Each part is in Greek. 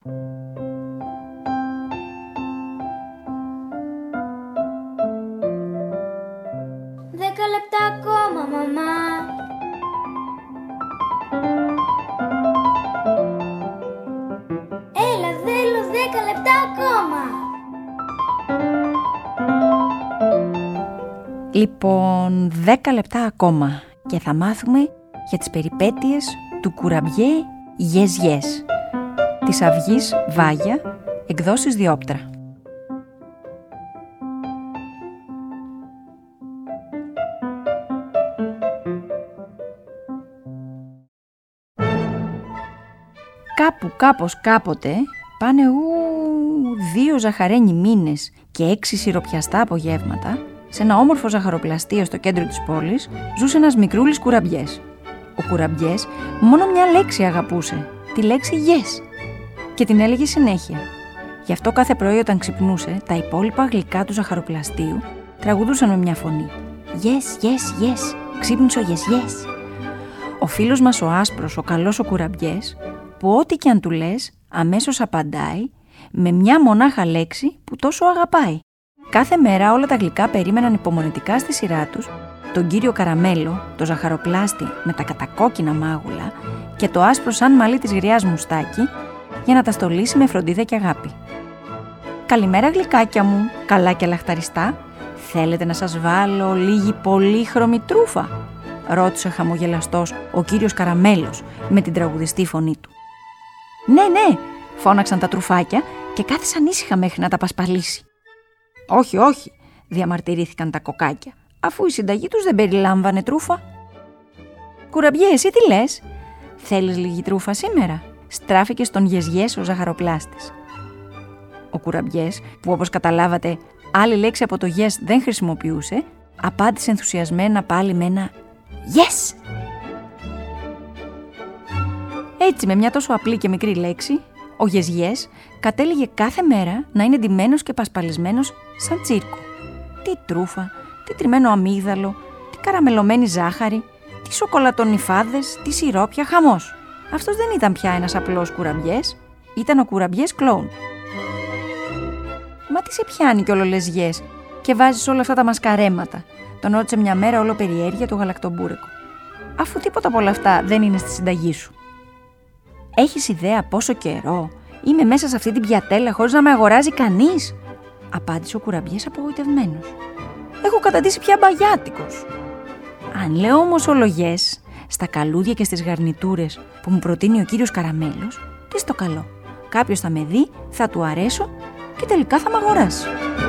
Δέκα λεπτά ακόμα, μαμά. Έλα, θέλω 10 λεπτά ακόμα. Λοιπόν, 10 λεπτά ακόμα και θα μάθουμε για τις περιπέτειες του κουραμπιέ Yes Yes, της Αυγής Βάγια, εκδόσεις Διόπτρα. Κάπως κάποτε πάνε 2 ζαχαρένιοι μήνες και 6 σιροπιαστά απογεύματα. Σε ένα όμορφο ζαχαροπλαστείο στο κέντρο της πόλης ζούσε ένας μικρούλης κουραμπιές. Ο κουραμπιές μόνο μια λέξη αγαπούσε, τη λέξη yes, και την έλεγε συνέχεια. Γι' αυτό κάθε πρωί όταν ξυπνούσε, τα υπόλοιπα γλυκά του ζαχαροπλαστείου τραγουδούσαν με μια φωνή. Yes, yes, yes, ξύπνησε ο yes, yes. Ο φίλος μας ο άσπρος, ο καλός ο κουραμπιές, που ό,τι και αν του λες, αμέσως απαντάει με μια μονάχα λέξη που τόσο αγαπάει. Κάθε μέρα όλα τα γλυκά περίμεναν υπομονετικά στη σειρά τους τον κύριο Καραμέλο, το ζαχαροπλάστη με τα κατακόκκινα μάγουλα και το άσπρο σαν μαλλί της γριάς μουστάκι για να τα στολίσει με φροντίδα και αγάπη. «Καλημέρα γλυκάκια μου, καλά και λαχταριστά. Θέλετε να σας βάλω λίγη πολύχρωμη τρούφα?» ρώτησε χαμογελαστός ο κύριος Καραμέλος με την τραγουδιστή φωνή του. «Ναι, ναι», φώναξαν τα τρουφάκια και κάθισαν ήσυχα μέχρι να τα πασπαλίσει. «Όχι, όχι», διαμαρτυρήθηκαν τα κοκάκια, αφού η συνταγή τους δεν περιλάμβανε τρούφα. «Κουραμπιέ, εσύ τι λες? Θέλεις λίγη τρούφα σήμερα?» στράφηκε στον Γεζιές ο ζαχαροπλάστης. Ο Κουραμπιές, που όπως καταλάβατε άλλη λέξη από το yes δεν χρησιμοποιούσε, απάντησε ενθουσιασμένα πάλι με ένα yes. Έτσι, με μια τόσο απλή και μικρή λέξη, ο Γεζιές κατέληγε κάθε μέρα να είναι ντυμένος και πασπαλισμένος σαν τσίρκο. Τι τρούφα, τι τριμμένο αμύγδαλο, τι καραμελωμένη ζάχαρη, τι σοκολατονυφάδες, τι σιρόπια, χαμός. Αυτός δεν ήταν πια ένας απλός κουραμπιές, ήταν ο κουραμπιές κλόουν. «Μα τι σε πιάνει κι όλο λες yes και βάζεις όλα αυτά τα μασκαρέματα?» τον ρώτησε μια μέρα όλο περιέργεια το γαλακτομπούρεκο. «Αφού τίποτα από όλα αυτά δεν είναι στη συνταγή σου». «Έχεις ιδέα πόσο καιρό είμαι μέσα σε αυτή την πιατέλα χωρίς να με αγοράζει κανείς?» απάντησε ο κουραμπιές απογοητευμένος. «Έχω καταντήσει πια μπαγιάτικος». «Αν λέω όμως ολογιές στα καλούδια και στις γαρνιτούρες που μου προτείνει ο κύριος Καραμέλος, τι στο καλό. Κάποιος θα με δει, θα του αρέσω και τελικά θα μ' αγοράσει».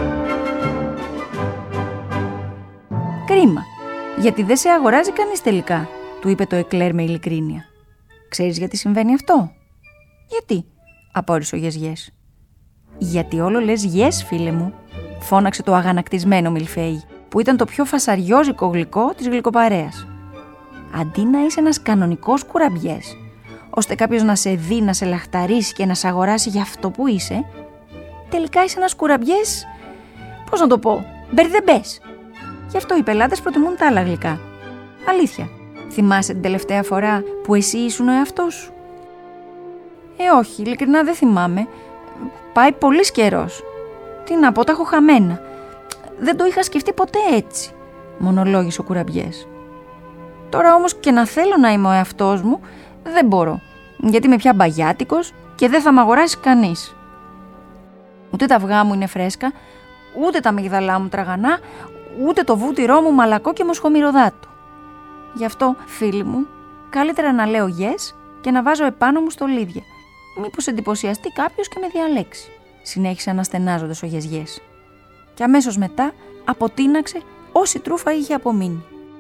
«Κρίμα, γιατί δεν σε αγοράζει κανείς τελικά», του είπε το εκλέρ με ειλικρίνεια. «Ξέρεις γιατί συμβαίνει αυτό?» «Γιατί?» απόρρισε ο Γεζιές. «Γιατί όλο λες yes, φίλε μου», φώναξε το αγανακτισμένο μιλφέι, που ήταν το πιο φασαριόζικο γλυκό της γλυκοπαρέας. «Αντί να είσαι ένας κανονικός κουραμπιές, ώστε κάποιος να σε δει, να σε λαχταρίσει και να σε αγοράσει για αυτό που είσαι, τελικά είσαι ένας κουραμπιές, πώς να το πω, μπερδεμπές. Γι' αυτό οι πελάτες προτιμούν τα άλλα γλυκά. Αλήθεια, θυμάσαι την τελευταία φορά που εσύ ήσουν ο εαυτός σου?» Όχι, ειλικρινά δεν θυμάμαι. Πάει πολύς καιρός. Τι να πω, τα έχω χαμένα. Δεν το είχα σκεφτεί ποτέ έτσι», μονολόγησε ο κουραμπιές. «Τώρα όμως και να θέλω να είμαι ο εαυτός μου, δεν μπορώ, γιατί είμαι πια μπαγιάτικος και δεν θα μ' αγοράσει κανείς. Ούτε τα αυγά μου είναι φρέσκα, ούτε τα αμυγδαλά μου τραγανά, ούτε το βούτυρό μου μαλακό και μοσχομυρωδάτο. Γι' αυτό, φίλοι μου, καλύτερα να λέω yes και να βάζω επάνω μου στολίδια. Μήπως εντυπωσιαστεί κάποιος και με διαλέξει», συνέχισε αναστενάζοντας ο Γεζιές. Και αμέσως μετά αποτείναξε όση τρούφα είχε απομείνει.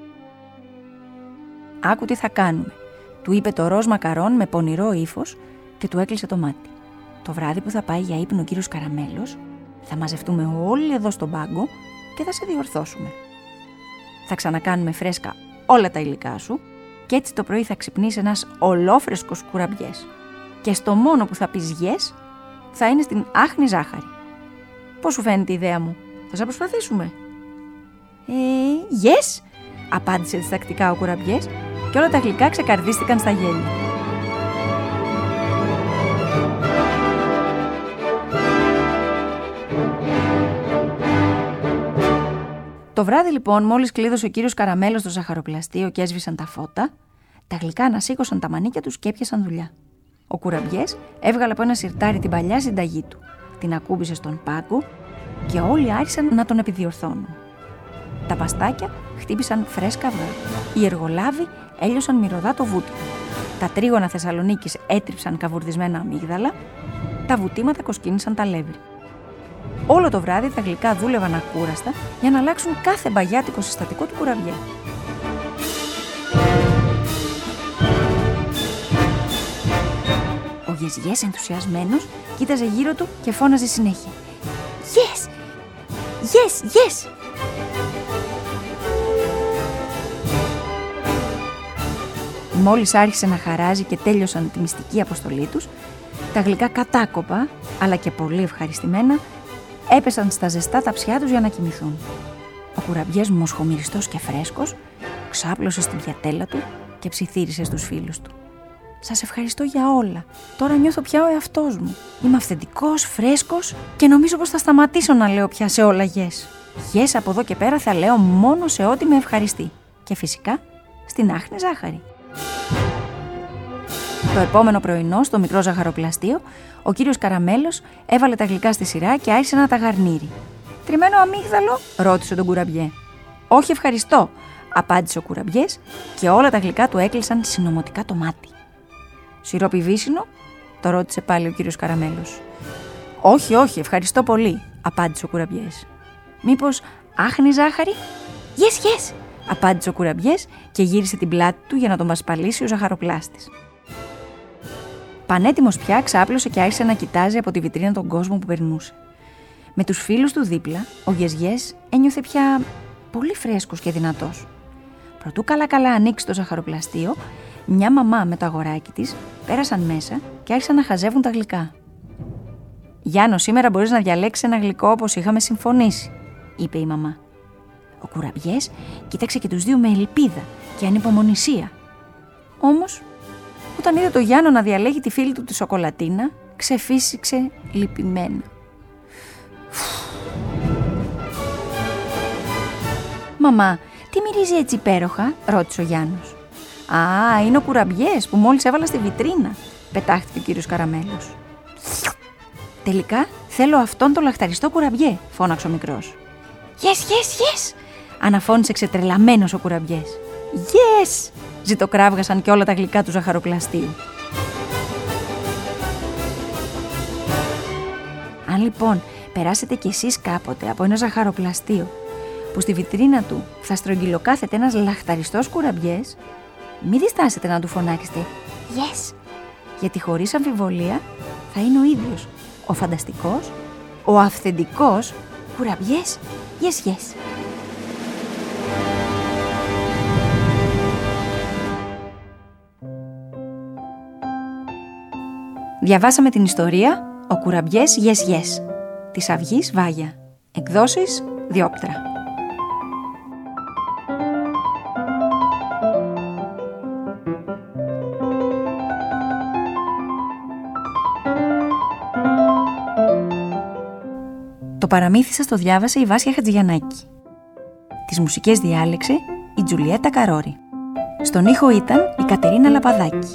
«Άκου τι θα κάνουμε», του είπε το ροζ μακαρόν με πονηρό ύφος και του έκλεισε το μάτι. «Το βράδυ που θα πάει για ύπνο ο κύριος Καραμέλος, θα μαζευτούμε όλοι εδώ στον πάγκο και θα σε διορθώσουμε. Θα ξανακάνουμε φρέσκα όλα τα υλικά σου και έτσι το πρωί θα ξυπνήσει ένας ολόφρεσκος κουραμπιές. Και στο μόνο που θα πεις yes θα είναι στην άχνη ζάχαρη. Πώς σου φαίνεται η ιδέα μου? Θα σε προσπαθήσουμε?» Yes, απάντησε διστακτικά ο κουραμπιές και όλα τα γλυκά ξεκαρδίστηκαν στα γέλια. Το βράδυ λοιπόν, μόλις κλείδωσε ο κύριος Καραμέλος στο ζαχαροπλαστείο και έσβησαν τα φώτα, τα γλυκά ανασήκωσαν τα μανίκια τους και έπιασαν δουλειά. Ο Κουραμπιές έβγαλε από ένα σιρτάρι την παλιά συνταγή του, την ακούμπησε στον πάγκο και όλοι άρχισαν να τον επιδιορθώνουν. Τα παστάκια χτύπησαν φρέσκα αυγά. Οι εργολάβοι έλειωσαν μυρωδά το βούτυρο. Τα τρίγωνα Θεσσαλονίκης έτριψαν καβουρδισμένα αμύγδαλα. Τα βουτήματα κοσκίνησαν τα λεύρη. Όλο το βράδυ τα γλυκά δούλευαν ακούραστα για να αλλάξουν κάθε μπαγιάτικο συστατικό του Κουραμπιέ. Ο Γεζιές, ενθουσιασμένος, κοίταζε γύρω του και φώναζε συνέχεια. Yes! Yes! Yes! Μόλις άρχισε να χαράζει και τέλειωσαν τη μυστική αποστολή τους, τα γλυκά κατάκοπα, αλλά και πολύ ευχαριστημένα, έπεσαν στα ζεστά ταψιά τους για να κοιμηθούν. Ο Κουραμπιές, μοσχομυριστός και φρέσκος, ξάπλωσε στην πιατέλα του και ψιθύρισε στους φίλους του. «Σας ευχαριστώ για όλα. Τώρα νιώθω πια ο εαυτός μου. Είμαι αυθεντικός, φρέσκος και νομίζω πως θα σταματήσω να λέω πια σε όλα yes. Yes από εδώ και πέρα θα λέω μόνο σε ό,τι με ευχαριστεί. Και φυσικά στην άχνη ζάχαρη». Το επόμενο πρωινό, στο μικρό ζαχαροπλαστείο, ο κύριος Καραμέλος έβαλε τα γλυκά στη σειρά και άρχισε να τα γαρνίρει. «Τριμμένο αμύγδαλο?» ρώτησε τον Κουραμπιέ. «Όχι, ευχαριστώ», απάντησε ο Κουραμπιές και όλα τα γλυκά του έκλεισαν συνωμοτικά το μάτι. «Σιρόπι βύσσινο?» το ρώτησε πάλι ο κύριος Καραμέλος. «Όχι, όχι, ευχαριστώ πολύ», απάντησε ο Κουραμπιές. «Μήπως άχνη ζάχαρη?» «Yes, yes», απάντησε ο Κουραμπιές και γύρισε την πλάτη του για να τον πασπαλίσει ο ζαχαροπλάστης. Πανέτοιμος πια, ξάπλωσε και άρχισε να κοιτάζει από τη βιτρίνα τον κόσμο που περνούσε. Με τους φίλους του δίπλα, ο Γεζιές ένιωθε πια πολύ φρέσκος και δυνατός. Προτού καλά ανοίξει το ζαχαροπλαστείο, μια μαμά με το αγοράκι της πέρασαν μέσα και άρχισαν να χαζεύουν τα γλυκά. «Γιάννο, σήμερα μπορείς να διαλέξεις ένα γλυκό όπως είχαμε συμφωνήσει», είπε η μαμά. Ο Κουραμπιές κοίταξε και τους δύο με ελπίδα και ανυπομονησία. Όμως, όταν είδε το Γιάννο να διαλέγει τη φίλη του τη σοκολατίνα, ξεφύσηξε λυπημένα. «Μαμά, τι μυρίζει έτσι υπέροχα?» ρώτησε ο Γιάννος. «Α, είναι ο Κουραμπιές που μόλις έβαλα στη βιτρίνα», πετάχτηκε ο κύριος Καραμέλος. «Τελικά θέλω αυτόν τον λαχταριστό Κουραμπιέ», φώναξε ο μικρός. «Yes, yes, yes», αναφώνησε ξετρελαμένος ο Κουραμπιές. «Yes», ζητοκράβγασαν και όλα τα γλυκά του ζαχαροπλαστείου. Αν λοιπόν περάσετε κι εσείς κάποτε από ένα ζαχαροπλαστείο που στη βιτρίνα του θα στρογγυλοκάθεται ένας λαχταριστός Κουραμπιές, μην διστάσετε να του φωνάξετε «Yes», γιατί χωρίς αμφιβολία θα είναι ο ίδιος, ο φανταστικός, ο αυθεντικός Κουραμπιές Yes, yes. Διαβάσαμε την ιστορία «Ο Κουραμπιές Yes, yes» της Αυγής Βάγια. Εκδόσεις Διόπτρα. Το παραμύθι σας το διάβασε η Βάσια Χατζηγιαννάκη. Τις μουσικές διάλεξε η Τζουλιέτα Καρόρη. Στον ήχο ήταν η Κατερίνα Λαπαδάκη.